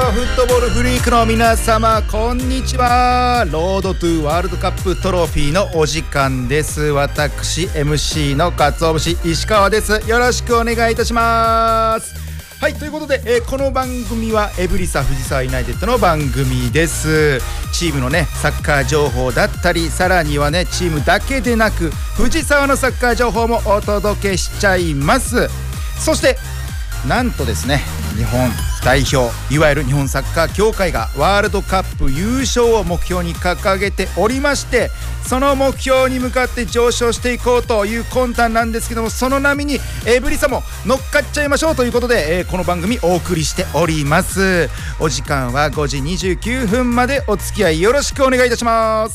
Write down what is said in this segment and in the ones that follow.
フットボールフリークの皆様、こんにちは。ロードトゥワールドカップトロフィーのお時間です。私 MC の鰹節石川です。よろしくお願いいたします。はい、ということで、この番組はエブリサ藤沢ユナイテッドの番組です。チームのねサッカー情報だったり、さらにはねチームだけでなく藤沢のサッカー情報もお届けしちゃいます。そしてなんとですね、日本代表、いわゆる日本サッカー協会がワールドカップ優勝を目標に掲げておりまして、その目標に向かって上昇していこうという魂胆なんですけども、その波にエブリサも乗っかっちゃいましょうということで、この番組お送りしております。お時間は5時29分までお付き合いよろしくお願いいたします。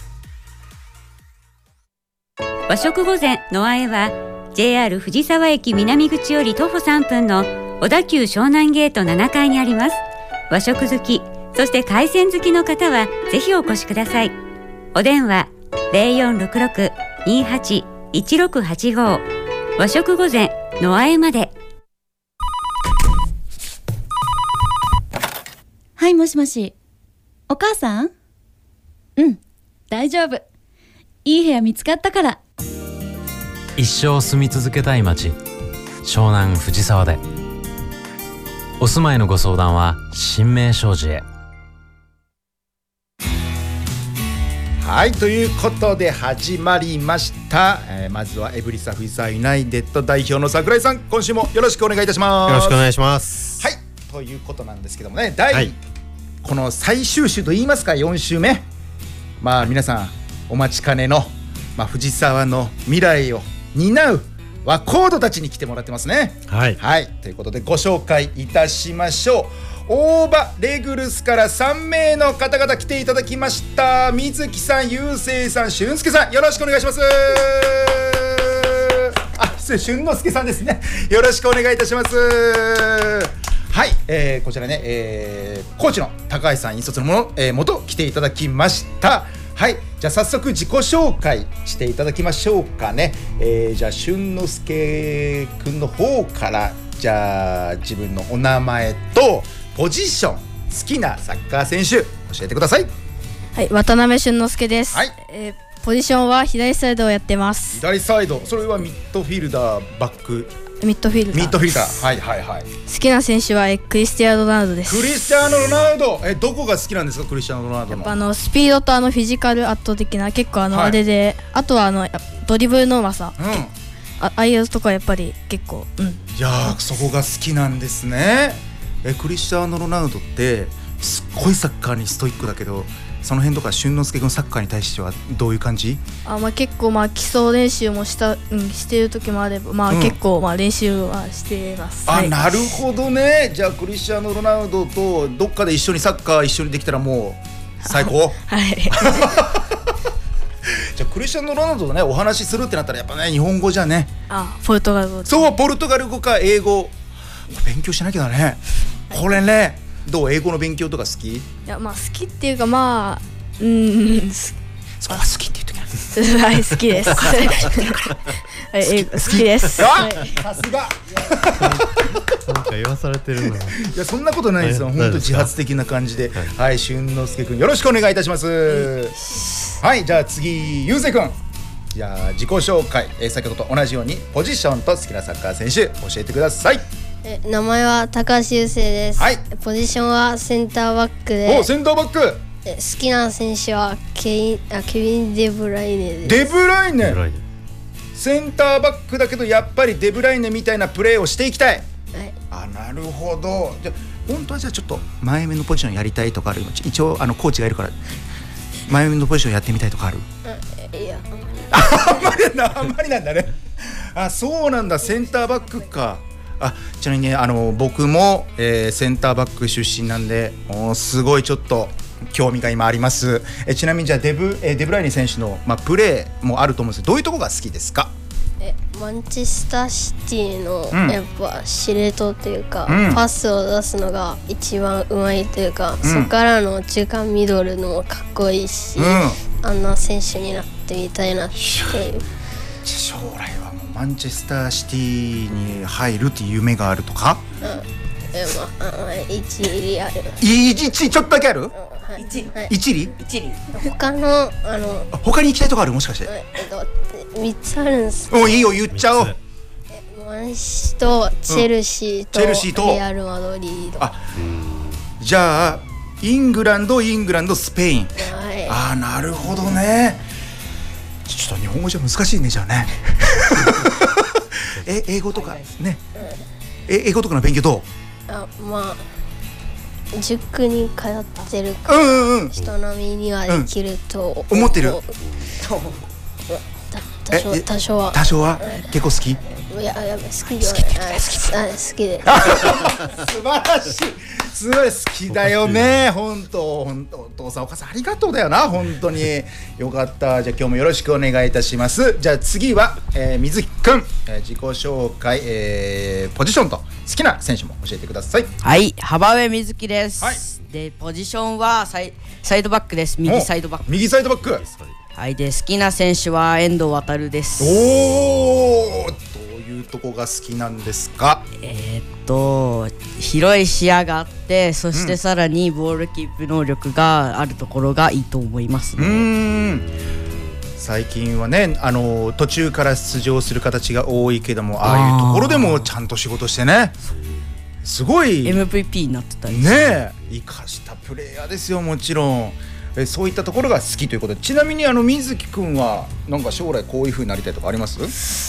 和食御膳のあえはJR 藤沢駅南口より徒歩3分の小田急湘南ゲート7階にあります。和食好き、そして海鮮好きの方はぜひお越しください。お電話 0466-281685 和食御膳のあえまで。 はい、もしもし。お母さん？うん、大丈夫。いい部屋見つかったから。 一生住み続けたい街、湘南藤沢で。お住まいのご相談は新名商事へ。 はい、ということで始まりました。まずはエブリサ藤沢ユナイテッド代表の櫻井さん、今週もよろしくお願いいたします。 よろしくお願いします。 はい、ということなんですけどもね、この最終週といいますか、4週目、まあ皆さんお待ちかねの、藤沢の未来を担うワコードたちに来てもらってますね。はい、はい、ということでご紹介いたしましょう。大場レグルスから3名の方々来ていただきました。水木さん、ゆうせいさん、俊介さん、よろしくお願いします。失礼、俊之介さんですね。よろしくお願いいたします。はい、こちらね、コーチの高橋さん引率の元来ていただきました。はい、じゃあ早速自己紹介していただきましょうかね。じゃあ俊之介くんの方から、じゃあ自分のお名前とポジション、好きなサッカー選手教えてください。 はい、渡辺俊之介です。はい、ポジションは左サイドをやってます。 左サイド、それはミッドフィルダー、バック？ ミッドフィルダー。 はいはいはい。 好きな選手はクリスティアーノ・ロナウドです。 クリスティアーノ・ロナウド、どこが好きなんですか、クリスティアーノ・ロナウドの？ やっぱスピードとフィジカル圧倒的な、結構あれで、あとはドリブルのうまさ、ああいうとこはやっぱり結構、 いやー、そこが好きなんですね。クリスティアーノ・ロナウドってすっごいサッカーにストイックだけど、その辺とか俊之介君サッカーに対してはどういう感じ？ 結構基礎練習もしてる時もあれば、結構練習はしてます。 なるほどね。じゃあクリスティアーノ・ロナウドとどっかで一緒にサッカー一緒にできたらもう最高。 はい。 じゃあクリスティアーノ・ロナウドとねお話しするってなったらやっぱね日本語じゃね。 ポルトガル語。 そう、ポルトガル語か英語。勉強しなきゃだね。これね。どう、英語の勉強とか好き？ いや、好きっていうかそこは好きって言っときな。 はい、好きです。好きです。さすが。 なんか言わされてるな。いや、そんなことないですよ。本当自発的な感じで。はい、俊之介くんよろしくお願いいたします。はい、じゃあ次、ゆうせいくん。じゃあ自己紹介、先ほどと同じようにポジションと好きなサッカー選手教えてください。 名前は高橋優生です。はい、ポジションはセンターバックで。 センターバック。 好きな選手はケビン・デブライネです。 デブライネ。センターバックだけどやっぱりデブライネみたいなプレーをしていきたい。はい、なるほど。じゃ本当はじゃあちょっと前目のポジションやりたいとかある？一応コーチがいるから前目のポジションやってみたいとかある？ いや、 あんまりなんだね。そうなんだ。センターバックか。ちなみにね、僕も、センターバック出身なんで、すごいちょっと興味が今あります。ちなみにじゃあデブライネ選手の、プレーもあると思うんですけど、どういうところが好きですか？ マンチェスターシティの、やっぱ司令塔というか、パスを出すのが一番うまいというか、そこからの中間ミドルのもかっこいいし、あんな選手になってみたいなっていう。 将来はもうマンチェスターシティに入るっていう夢があるとか？ 一理ある。 1ちょっとだけある？一理？ 他の他に行きたいとこある？もしかして。 3つあるんです。 いいよ、言っちゃおう。 マンシーとチェルシーとレアルマドリード。 じゃあイングランド、スペイン。なるほどね。ちょっと日本語じゃ難しいね、じゃあね。英語とかね。英語とかの勉強どう？ 塾に通ってるから人並みにはできると思ってる。 多少は結構好き？ いや好きではない。好きで。 素晴らしい。すごい好きだよね。本当お父さんお母さんありがとうだよな。本当によかった。じゃあ今日もよろしくお願いいたします。じゃあ次は、水木くん、自己紹介、ポジションと好きな選手も教えてください。 はい、幅上水木です。 はい、 でポジションはサイドバックです。右サイドバック。 右サイドバック。 はい、で好きな選手は遠藤航です。 どういうとこが好きなんですか？ 広い視野があって、そしてさらにボールキープ能力があるところがいいと思いますね。 最近はね、途中から出場する形が多いけども、ああいうところでもちゃんと仕事してね、すごい MVP になってたりね、生かしたプレイヤーですよ。もちろんそういったところが好きということで、ちなみに水木くんはなんか将来こういう風になりたいとかあります？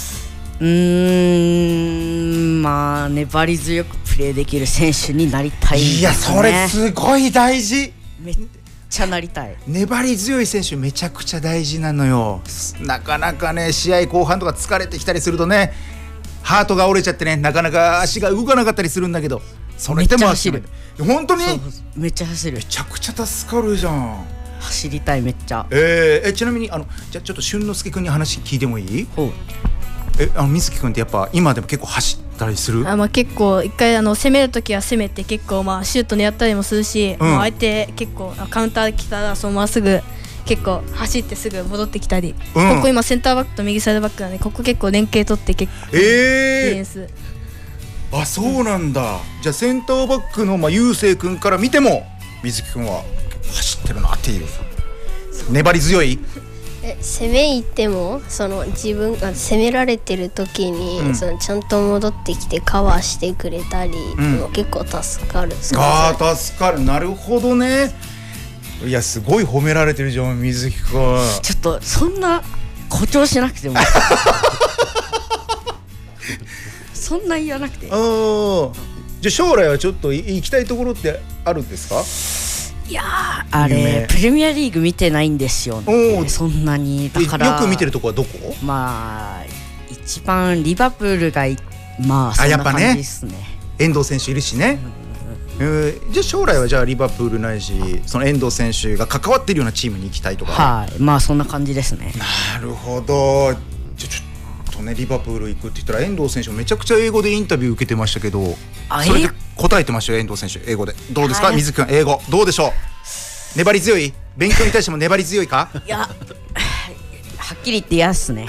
粘り強くプレーできる選手になりたいですね。 いや、それすごい大事。 めっちゃなりたい。 粘り強い選手めちゃくちゃ大事なのよ。なかなかね、試合後半とか疲れてきたりするとね、ハートが折れちゃってね、なかなか足が動かなかったりするんだけど、それでも走る。 本当にめっちゃ走る。 めちゃくちゃ助かるじゃん。 走りたい、めっちゃ。 ちなみにじゃあちょっと俊之介くんに話聞いてもいい？水木くんってやっぱ今でも結構走ったりする？ 結構一回攻めるときは攻めて、結構シュート狙ったりもするし、相手結構カウンター来たらそのまますぐ結構走ってすぐ戻ってきたり、ここ今センターバックと右サイドバックなんで、ここ結構連携取って結構ディフェンス。 そうなんだ。じゃあセンターバックの雄星くんから見ても水木くんは走ってるなっていう。粘り強い？ 攻め入っても自分が攻められてる時に、ちゃんと戻ってきてカバーしてくれたり、結構助かる。助かる。なるほどね。いや、すごい褒められてるじゃん、水木くん。 ちょっとそんな誇張しなくてもそんな言わなくて。じゃあ将来はちょっと行きたいところってあるんですか？ いやプレミアリーグ見てないんですよね。そんなに。だからよく見てるとこはどこ？ 一番リバプールがそんな感じですね。 遠藤選手いるしね。じゃあ将来はじゃあリバプールないし、その遠藤選手が関わってるようなチームに行きたいとか？ はい、そんな感じですね。 なるほど。じゃあちょっとね、リバプール行くって言ったら遠藤選手もめちゃくちゃ英語でインタビュー受けてましたけど、それで答えてましたよ、遠藤選手。英語でどうですか？水木君、英語どうでしょう？粘り強い？勉強に対しても粘り強いか？ いや、はっきり言って嫌っすね。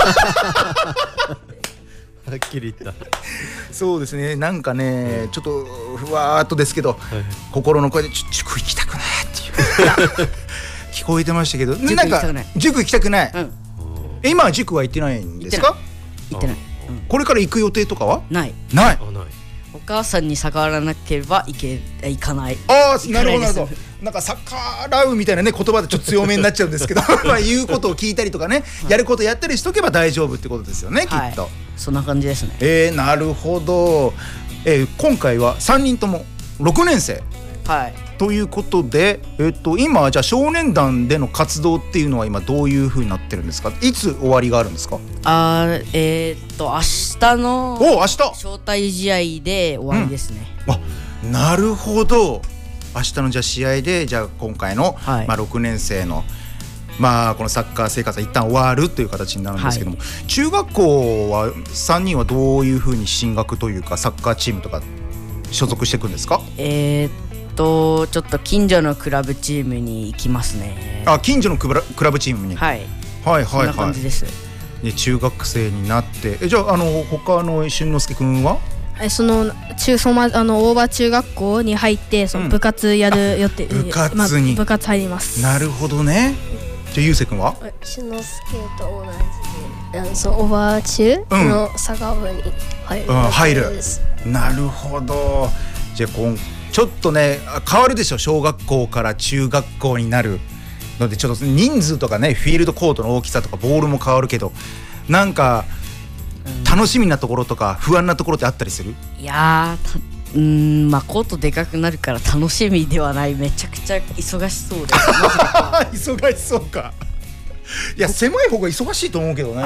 はっきり言った。 そうですね、なんかね、ちょっとふわーっとですけど、心の声で塾行きたくないっていう聞こえてましたけど、なんか塾行きたくない。今は塾は行ってないんですか？ 行ってない。 これから行く予定とかは？ない。 お母さんに逆らわなければ行かない。 なるほど。なんか逆らうみたいなね、言葉でちょっと強めになっちゃうんですけど言うことを聞いたりとかね、やることやったりしとけば大丈夫ってことですよね、きっと。 そんな感じですね。 なるほど。今回は3人とも6年生ということで、今じゃあ少年団での活動っていうのは今どういう風になってるんですか？いつ終わりがあるんですか？ 明日の招待試合で終わりですね。 なるほど。明日のじゃあ試合で、じゃあ今回の、6年生のこのサッカー生活は一旦終わるという形になるんですけども、中学校は3人はどういう風に進学というかサッカーチームとか所属していくんですか？ ちょっと近所のクラブチームに行きますね。 近所のクラブチームに。 そんな感じです。 中学生になって、じゃあ他の俊之介くんは？ そのオーバー中学校に入ってその部活やる予定、 部活に、 部活入ります。 なるほどね。じゃあゆうせいくんは？ しのすけと同じでそのオーバー中のサッカー部に入るです、 なるほど。じゃあちょっとね変わるでしょ、小学校から中学校になるのでちょっと人数とかねフィールドコートの大きさとかボールも変わるけど、なんか楽しみなところとか不安なところってあったりする？ いやーまあコートでかくなるから楽しみではない。めちゃくちゃ忙しそうです忙しそうか。いや狭い方が忙しいと思うけどね。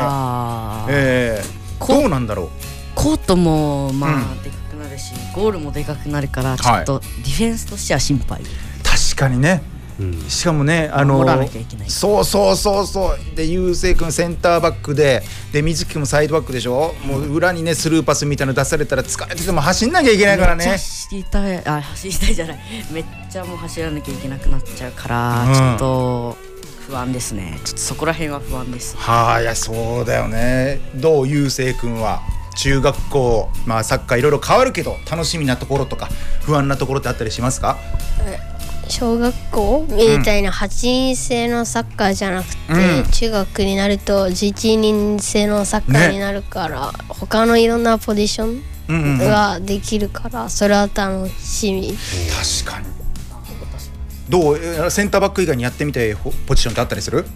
どうなんだろう。 コートもまあでかくなるし、ゴールもでかくなるからちょっとディフェンスとしては心配。 確かにね、しかもね守らなきゃいけない。 そうでゆうせいくんセンターバックで水木くんもサイドバックでしょ。もう裏にねスルーパスみたいなの出されたら疲れてても走んなきゃいけないからね。 走りたいじゃない、めっちゃもう走らなきゃいけなくなっちゃうから、ちょっと不安ですね。ちょっとそこら辺は不安です。 いやそうだよね。どうゆうせいくんは中学校、サッカーいろいろ変わるけど楽しみなところとか不安なところってあったりしますか？ 小学校みたいな8人制のサッカーじゃなくて、中学になると11人制のサッカーになるから、他のいろんなポジションができるから、それは楽しみ。 確かに。どうセンターバック以外にやってみてポジションってあったりする？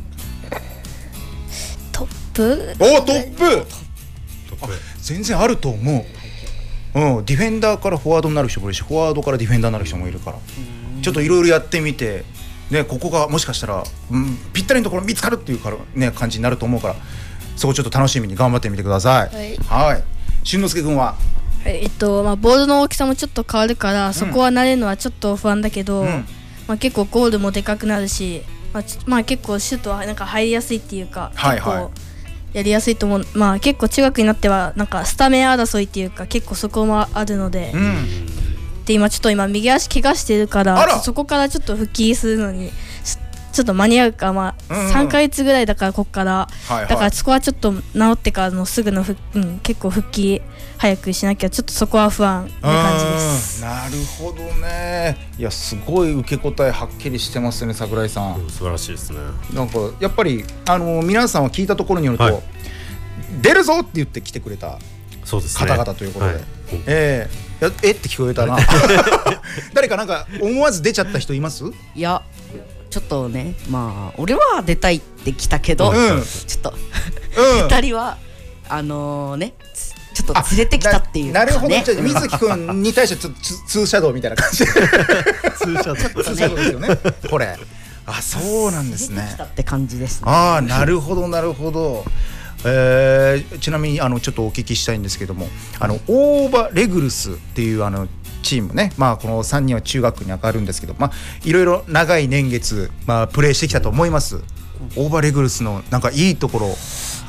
トップ？ トップ全然あると思う。ディフェンダーからフォワードになる人もいるし、フォワードからディフェンダーになる人もいるから、ちょっといろいろやってみて、ね、ここがもしかしたら、ぴったりのところ見つかるっていうから、ね、感じになると思うから、そこちょっと楽しみに頑張ってみてください。はい。しんのすけ君は？ ボールの大きさもちょっと変わるから、そこは慣れるのはちょっと不安だけど、結構ゴールもでかくなるし、結構シュートはなんか入りやすいっていうか、結構やりやすいと思う。結構中学になってはなんかスタメン争いっていうか結構そこもあるので、で今右足怪我してるから、そこからちょっと復帰するのにちょっと間に合うか、3ヶ月ぐらいだからここから、だからそこはちょっと治ってからのすぐの結構復帰早くしなきゃ、ちょっとそこは不安な感じです。 なるほどね。いやすごい受け答えはっきりしてますね、桜井さん。 素晴らしいですね。 なんかやっぱり皆さんは聞いたところによると、出るぞって言って来てくれた方々ということで、って聞こえたな。誰かなんか思わず出ちゃった人います？いやちょっとね、俺は出たいって来たけど、ちょっと2人はちょっと連れてきたっていうかね。 なるほど。じゃあ水木くんに対してちょっとツーシャドウみたいな感じで。ツーシャドウですよね。これ。そうなんですね。連れてきたって感じですね。 なるほどなるほど。ちなみにちょっとお聞きしたいんですけども、オーバレグルスっていうチームね、この3人は中学に上がるんですけど、いろいろ長い年月、プレーしてきたと思います。オーバレグルスのなんかいいところね。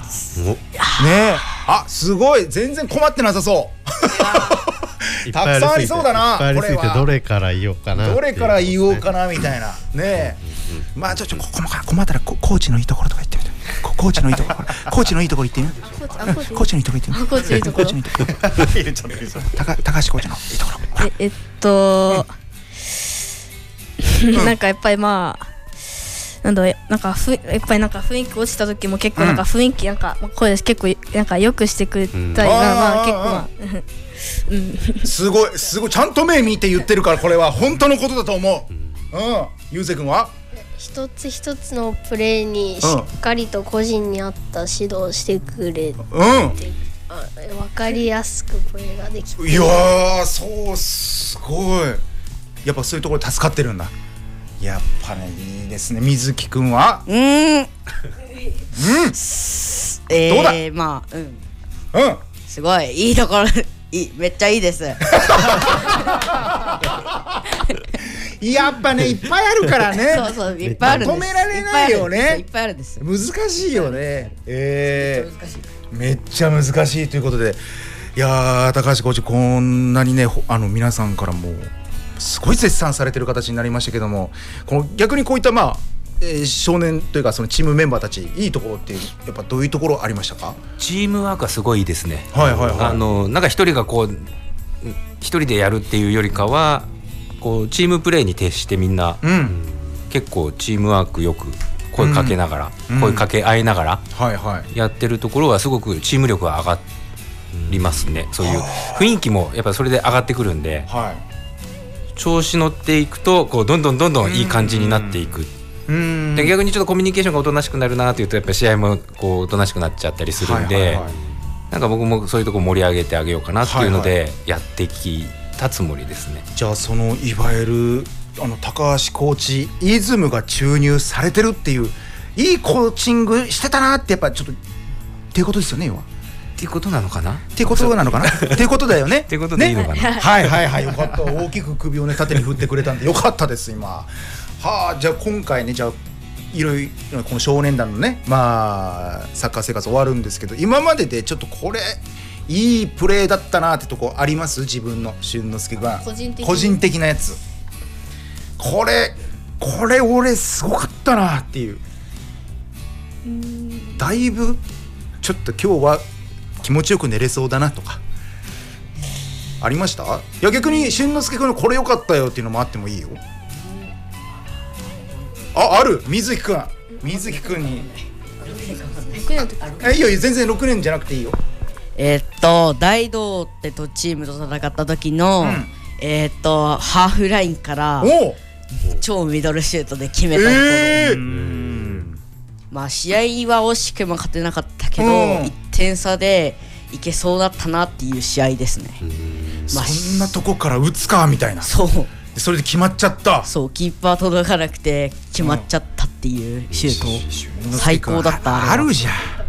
すごい、全然困ってなさそうたくさんありそうだな。 これはどれから言おうかなみたいなね。ちょっと困ったらコーチのいいところとか言ってみて。コーチのいいところ言ってみ。コーチのいいところ言ってみ。 コーチのいいところ。 高橋コーチのいいところ。なんかやっぱりなんかやっぱりなんか雰囲気落ちた時も結構なんか雰囲気なんかこれです結構なんか良くしてくれたり結構すごいちゃんと目見て言ってるから、これは本当のことだと思う。ゆうせいくんは？ 一つ一つのプレーにしっかりと個人に合った指導をしてくれて、分かりやすくプレーができて、 いやそうすごい。やっぱそういうところ助かってるんだ。やっぱね、いいですね。水木くんは？どうだ？ すごいいいところめっちゃいいです。 やっぱね、いっぱいあるからね。 そういっぱいあるんです。 止められないよね。 いっぱいあるんです。 難しいよね。めっちゃ難しいということで、いや高橋コーチ、こんなにね皆さんからもすごい絶賛されてる形になりましたけども、逆にこういった少年というかそのチームメンバーたちいいところってやっぱどういうところありましたか？ チームワークはすごいいいですね。 なんか一人が一人でやるっていうよりかはこうチームプレーに徹してみんな、結構チームワークよく声かけながら、声かけ合いながらやってるところはすごくチーム力が上がりますね。そういう雰囲気もやっぱりそれで上がってくるんで、調子乗っていくとこうどんどんいい感じになっていく。で逆にちょっとコミュニケーションがおとなしくなるなというとやっぱ試合もこうおとなしくなっちゃったりするんで、なんか僕もそういうとこ盛り上げてあげようかなっていうのでやってきたつもりですね。 じゃあそのいわゆる高橋コーチイズムが注入されてるっていういいコーチングしてたなってやっぱちょっとっていうことですよね。要はっていうことなのかなっていうことなのかなっていうことだよねっていうことでいいのかな、 はいよかった。大きく首をね縦に振ってくれたんでよかったです今。じゃあ今回ね、じゃあいろいろこの少年団のねサッカー生活終わるんですけど、今まででちょっとこれいいプレーだったなってとこあります？自分の俊之介が個人的なやつ、これ俺すごかったなっていう、だいぶちょっと今日は気持ちよく寝れそうだなとかありました？いや逆に俊之介君のこれ良かったよっていうのもあってもいいよ。ある水木君にいいよ全然6年じゃなくていいよ。 大道ってとチームと戦った時の、ハーフラインから超ミドルシュートで決めたところ、試合は惜しくも勝てなかったけど、1点差でいけそうだったなっていう試合ですね。 そんなとこから打つかみたいな。 そうそれで決まっちゃった。 そうキーパー届かなくて決まっちゃったっていうシュート、最高だった。 あるじゃん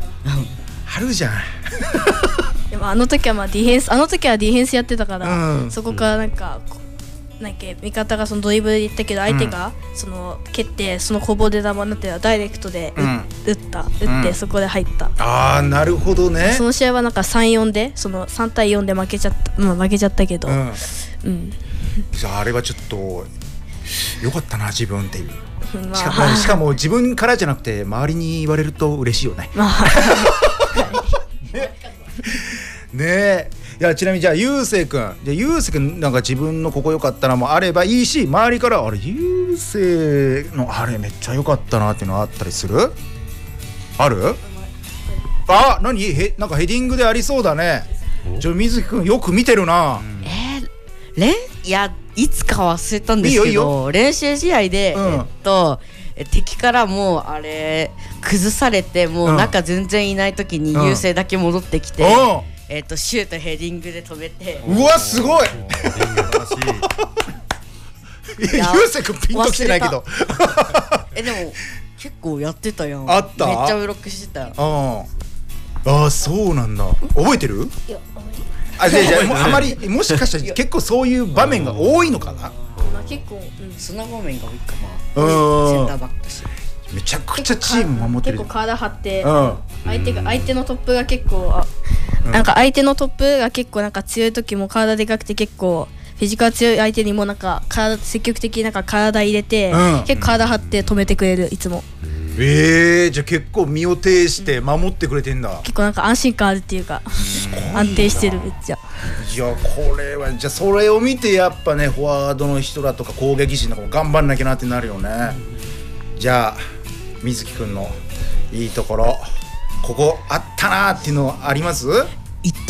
でもあの時はディフェンスやってたから、そこからなんか味方がそのドリブルでいったけど相手がその蹴ってそのこぼれ球になってダイレクトで打ってそこで入った。 なるほどね。 その試合はなんか 3-4 でその3対4で負けちゃったけど、 じゃああれはちょっと良かったな自分っていう。しかも自分からじゃなくて周りに言われると嬉しいよね。ねえ。いやちなみにじゃあゆうせいくんなんか自分のここ良かったなもあればいいし、周りからゆうせいのあれめっちゃ良かったなっていうのあったりする？ある？何なんかヘディングでありそうだね。水木くんよく見てるな。 いやいつか忘れたんですけど練習試合で、敵からもうあれ崩されてもう中全然いない時に優勢だけ戻ってきて、シュートヘディングで止めて、 うわすごい優勢くんピンときてないけどでも結構やってたやん。 あった？ めっちゃブロックしてたよ。 そうなんだ。覚えてる？いやじゃああまりもしかしたら結構そういう場面が多いのかな。 結構そんな場面が多いかな。センターバックだしめちゃくちゃチーム守ってる。 結構体張って相手のトップが結構なんか相手のトップが結構なんか強い時も体でかくて結構フィジカル強い相手にもなんか積極的になんか体入れて、結構体張って止めてくれるいつも。 じゃあ結構身を挺して守ってくれてんだ。 結構なんか安心感あるっていうか安定してるめっちゃ。 いやこれはじゃあそれを見てやっぱねフォワードの人らとか攻撃陣とかも頑張んなきゃなってなるよね。じゃあ水木くんのいいところここあったなっていうのあります？ 言って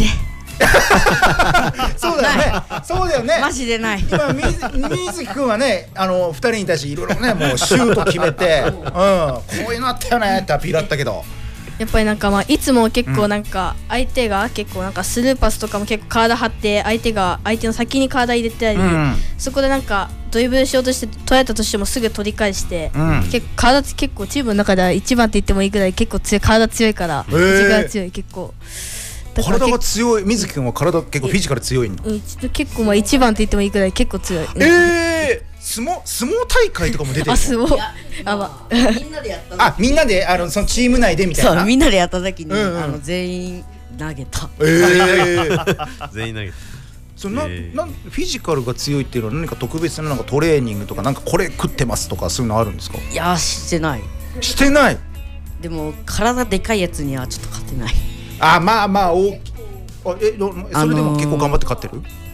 そうだよねマジでない。 今水木くんはね2人に対していろいろねもうシュート決めてこういうのあったよねってアピールあったけど、 やっぱりなんかいつも結構なんか相手が結構なんかスルーパスとかも結構体張って相手の先に体入れたり、そこでなんかドリブルしようとして取られたとしてもすぐ取り返して、結構チームの中では一番って言ってもいいくらい結構体強いからフィジカル強い結構。 体が強い。水木くんは体結構フィジカル強いの？ 結構一番って言ってもいいくらい結構強い。 相撲大会とかも出てる？ 相撲みんなでやった。 みんなでそのチーム内でみたいな。 そうみんなでやった時に全員投げた。 全員投げた。 フィジカルが強いっていうのは何か特別ななんかトレーニングとかなんかこれ食ってますとかそういうのあるんですか？ いやしてない。 してない。 でも体でかいやつにはちょっと勝てない。 まあ大きい。それでも結構頑張って勝ってる？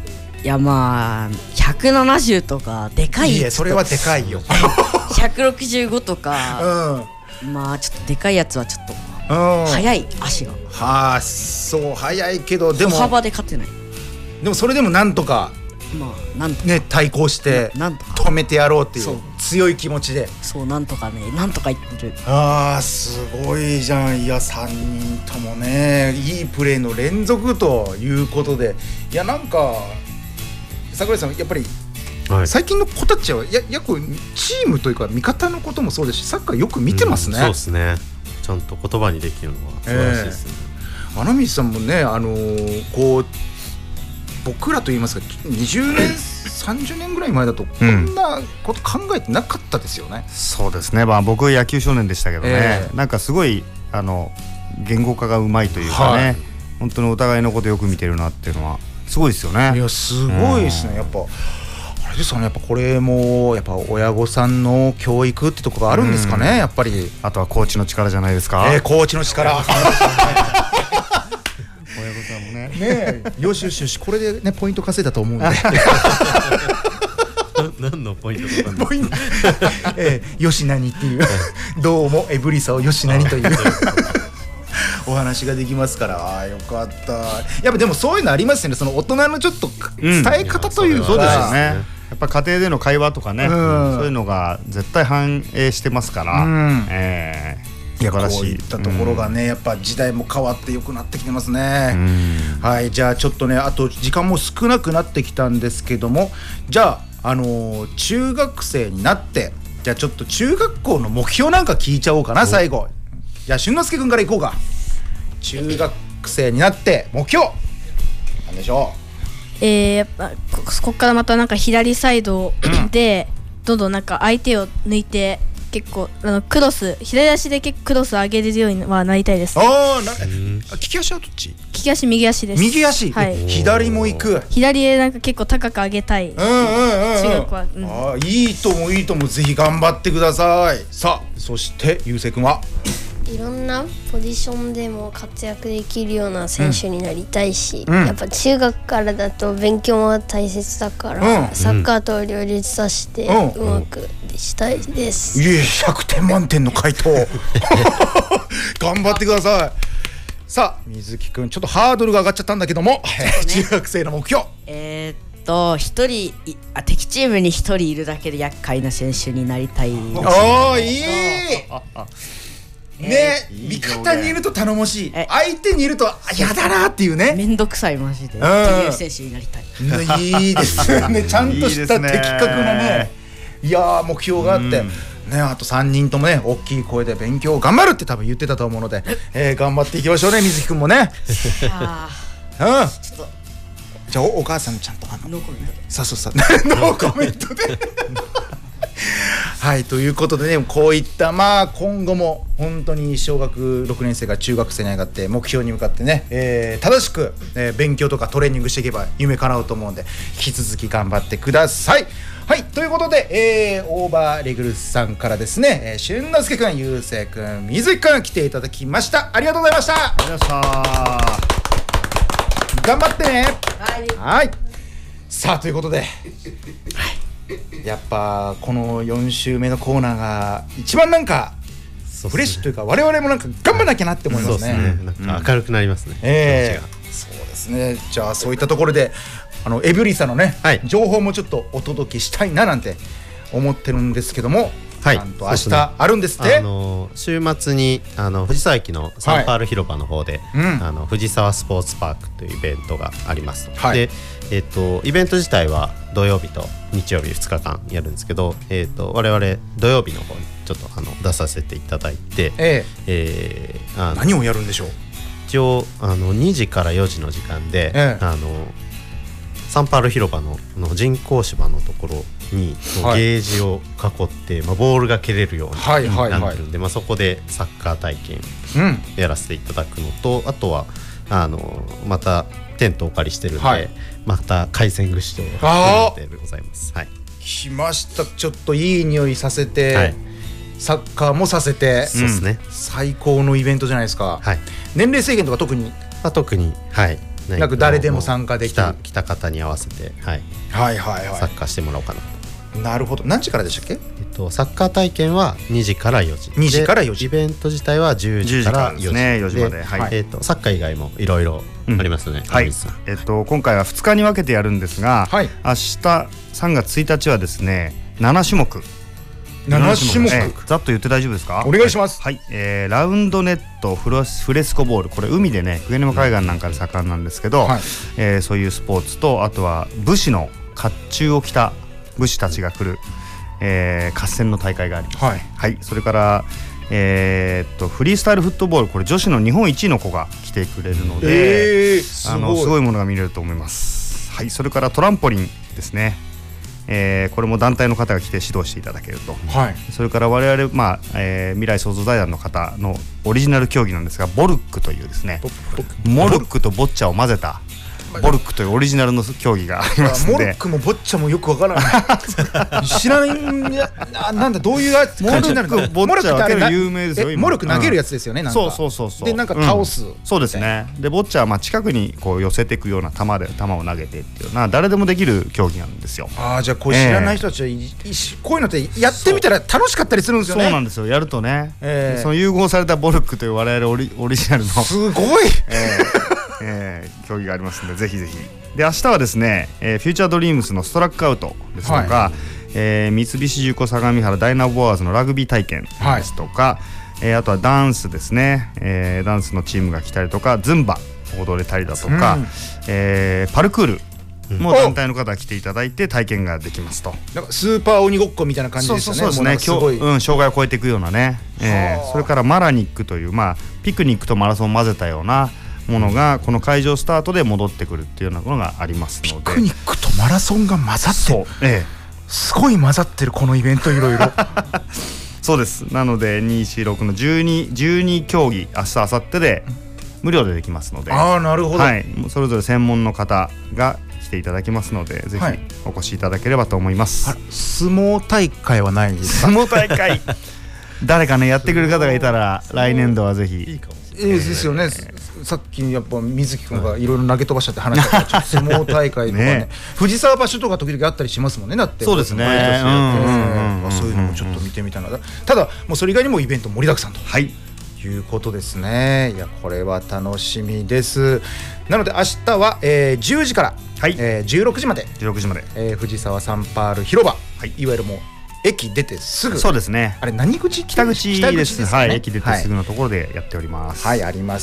いやまあ170とかでかい。 いやそれはでかいよ。 165とか、まあちょっとでかいやつはちょっと速い足が。 はあ、そう速いけどでも歩幅で勝てない。 でもそれでもなんとか。 まあなんとかね、対抗して止めてやろうっていう強い気持ちで、 そうなんとかね、なんとか言ってる。 あーすごいじゃん。いや3人ともねいいプレーの連続ということで、いやなんか櫻井さんやっぱり、はい、最近の子たちはやチームというか味方のこともそうですしサッカーよく見てますね。 そうですね。ちゃんと言葉にできるのは素晴らしいですね。 穴水さんもねこう僕らと言いますか20年30年ぐらい前だとこんなこと考えてなかったですよね。 そうですね、まあ、僕野球少年でしたけどね、なんかすごい言語化がうまいというかね、本当にお互いのことよく見てるなっていうのはすごいですよね。 いやすごいですね。やっぱあれですよね、やっぱこれもやっぱ親御さんの教育ってところがあるんですかね、やっぱり。 あとはコーチの力じゃないですか。 コーチの力親御さんもね。 ねえ、よしよしよし、これでねポイント稼いだと思うんで。 何のポイントかポイント、よしなにっていうどうもエブリサをよしなにというお話ができますから、あよかった。やっぱでもそういうのありますよね、その大人のちょっと伝え方というか、 そうですよね。やっぱ家庭での会話とかね、そういうのが絶対反映してますから、 いやこういったところがね、やっぱ時代も変わって良くなってきてますね。はい、じゃあちょっとねあと時間も少なくなってきたんですけども、じゃあ中学生になってじゃあちょっと中学校の目標なんか聞いちゃおうかな最後。じゃあ俊之介くんからいこうか。中学生になって目標なんでしょう。 やっぱこっからまたなんか左サイドでどんどんなんか相手を抜いて結構クロス左足で結構クロス上げれるようにはなりたいです。 利き足はどっち？ 利き足右足です。 右足、 はい、 左も行く。 左へなんか結構高く上げたい。中学は、 いいともいいとも、ぜひ頑張ってください。さあそしてゆうせいくんは。 いろんなポジションでも活躍できるような選手になりたいし、やっぱ中学からだと勉強も大切だから、サッカーと両立させてうまくしたいです。 いえ100点満点の回答頑張ってください。さあ水木くんちょっとハードルが上がっちゃったんだけども、中学生の目標一人敵チームに一人いるだけで厄介な選手になりたい。 おーいいね、味方にいると頼もしい、相手にいると嫌だなっていうね、 めんどくさいマジでっていう選手になりたい。 いいですよねちゃんとした的確なね、いや目標があって、ね、あと3人ともね大きい声で勉強を頑張るって多分言ってたと思うので、頑張っていきましょうね水木くんもね。じゃあお母さんちゃんとノーコメントでそうノーコメントではい、ということでね、こういった今後も本当に小学6年生が中学生に上がって目標に向かってね、正しく、勉強とかトレーニングしていけば夢叶うと思うんで引き続き頑張ってください。はい、ということで、オーバーレグルスさんからですね、俊之介くん、ゆうせいくん、水木くん来ていただきました。ありがとうございました。 ありがとうございました。 頑張ってね。はい、さあということでやっぱこの4週目のコーナーが一番なんかフレッシュというか、我々もなんか頑張らなきゃなって思いますね。 なんか明るくなりますね。 そうですね。じゃあそういったところでエブリサのね、情報もちょっとお届けしたいななんて思ってるんですけども、ちゃんと明日あるんですって。 週末に藤沢駅のサンパール広場の方で、藤沢スポーツパークというイベントがあります。で、イベント自体は土曜日と日曜日2日間やるんですけど、我々土曜日の方にちょっと出させていただいて、 何をやるんでしょう。 一応2時から4時の時間で、サンパール広場の人工芝のところにゲージを囲って、ボールが蹴れるようになってるんで、そこでサッカー体験やらせていただくのと、あとはまたテントをお借りしてるんで、また海鮮串という予定でございます。 来ました。ちょっといい匂いさせて、サッカーもさせて、 そうですね、 最高のイベントじゃないですか。年齢制限とか特になんか誰でも参加できる来た方に合わせて、はい、サッカーしてもらおうかなと。なるほど。何時からでしたっけ？ サッカー体験は2時から4時。 2時から4時。 イベント自体は10時から4時。 4時まで。 はい。サッカー以外もいろいろありますね。 はい。今回は2日に分けてやるんですが、明日3月1日はですね、7種目。 7種目。 ざっと言って大丈夫ですか？ お願いします。 はい。ラウンドネット、フレスコボール、これ海でね、鵠沼海岸なんかで盛んなんですけど、そういうスポーツと、あとは武士の甲冑を着た武士たちが来る合戦の大会があります。はい。それからフリースタイルフットボール、これ女子の日本一位の子が来てくれるので、すごいものが見れると思います。はい。それからトランポリンですね。これも団体の方が来て指導していただけると。それから我々、未来創造財団の方のオリジナル競技なんですが、ボルックというですね、モルックとボッチャを混ぜたボルックというオリジナルの競技がありますので、 モルックもボッチャもよくわからない知らない。なんだ、どういう感じになるの？ ボッチャは結構有名ですよ。 モルック投げるやつですよね。なんかそうでなんか倒す。 そうですね。でボッチャは近くにこう寄せていくような球を投げてっていう誰でもできる競技なんですよ。 じゃあこれ知らない人たちはこういうのってやってみたら楽しかったりするんですよね。 そうなんですよ。やるとね、その融合されたボルックという我々オリジナルのすごい競技がありますので、ぜひぜひ。で明日はですね、フューチャードリームスのストラックアウトですとか、三菱重工相模原ダイナボアーズのラグビー体験ですとか、あとはダンスですね、ダンスのチームが来たりとか、ズンバ踊れたりだとか、パルクールもう団体の方が来ていただいて体験ができますと。 なんかスーパー鬼ごっこみたいな感じですよね。 そうですね。障害を越えていくようなね、それからマラニックという、ピクニックとマラソンを混ぜたようなものがこの会場スタートで戻ってくるっていうようなものがありますので、 ピクニックとマラソンが混ざってる。すごい混ざってるこのイベント、いろいろそうです。なので246の12競技、明日明後日で無料でできますので、 なるほど。 それぞれ専門の方が来ていただきますので、ぜひお越しいただければと思います。 相撲大会はないんですか？ 相撲大会誰かねやってくれる方がいたら来年度はぜひ。 いいかもしれないですよね。さっきやっぱ水木君がいろいろ投げ飛ばしちゃって話したから相撲大会とかね、藤沢場所とか時々あったりしますもんね。だってそうですね。 そういうのもちょっと見てみたいな。ただもうそれ以外にもイベント盛りだくさんということですね。いやこれは楽しみです。なので明日は10時から16時まで藤沢サンパール広場、いわゆるもう駅出てすぐ。 そうですね。 あれ何口？ 北口です。駅出てすぐのところでやっております。 あります。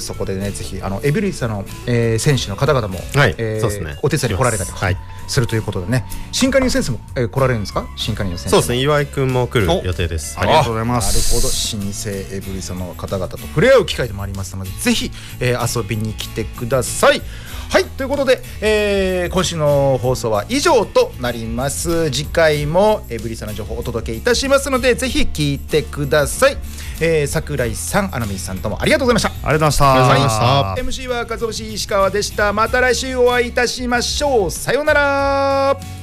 そこでね、ぜひエブリサの選手の方々もお手伝いに来られたりするということでね。新加入選手も来られるんですか？新加入選手。 そうですね。岩井くんも来る予定です。 ありがとうございます。 なるほど。新生エブリサの方々と触れ合う機会でもありますので、ぜひ遊びに来てください。ということで、今週の放送は以上となります。次回もエブリサの情報をお届けいたしますので、ぜひ聞いてください。桜井さん、アナミさんともありがとうございました。 ありがとうございました。 MC は和夫石川でした。また来週お会いいたしましょう。さようなら。